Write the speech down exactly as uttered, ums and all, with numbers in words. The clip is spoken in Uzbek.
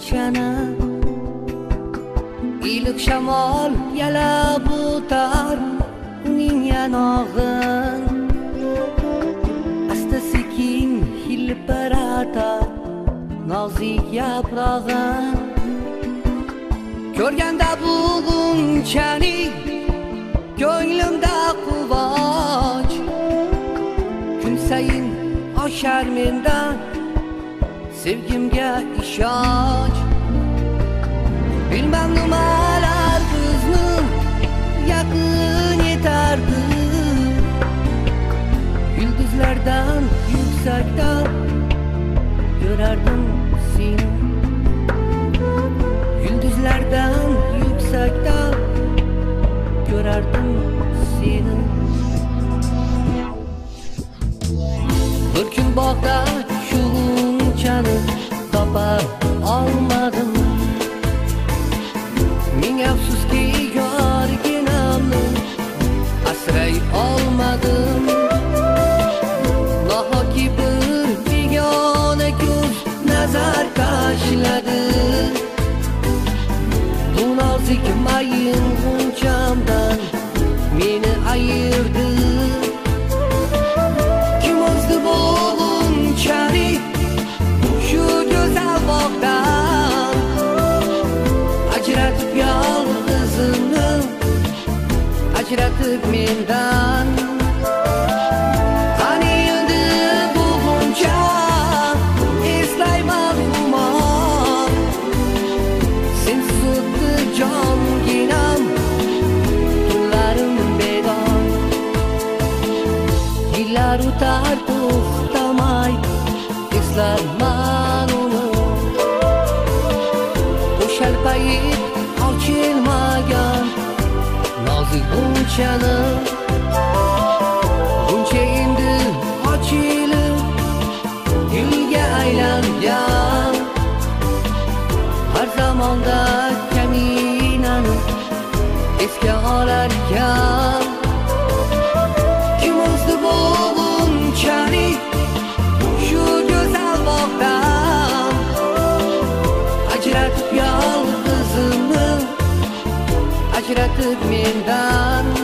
g'unchani iliq shamol yalab o'tar uning yanog'in asta sekin hilpiratar nozik yaprog'in ko'rganda bu g'unchani ko'nglimda quvonch kun sayin oshar mendan sevgimga ishonch bilmam nimalar bizni yaqin etardi yulduzlardan yuksakda ko'rardim seni yulduzlardan yuksakda ko'rardim seni bir kun bog'da shu g'unchani topa olmadim ming afsuski yorginamni asray olmadim nahotki bir begona ko'z nazar tashladi bu nozik mayin g'unchamdan meni ayirdi kim o'zdi bu g'unchani shu go'zal bog'dan ajratib yolg'izimni ajratib mendan qani endi bu g'uncha eslayman umon sensiz o'tdi jonginam tunlarim bedor yillar o'tar to'xtamay eslarman uni o'shal payt ochilmagan nozik g'unchani g'uncha endi ochilib gulga aylangan har zamonda kaminani esga olarkan kim o'zdi bu g'unchani shu go'zal bog'dan ajratib yolg'izimni ajratib mendan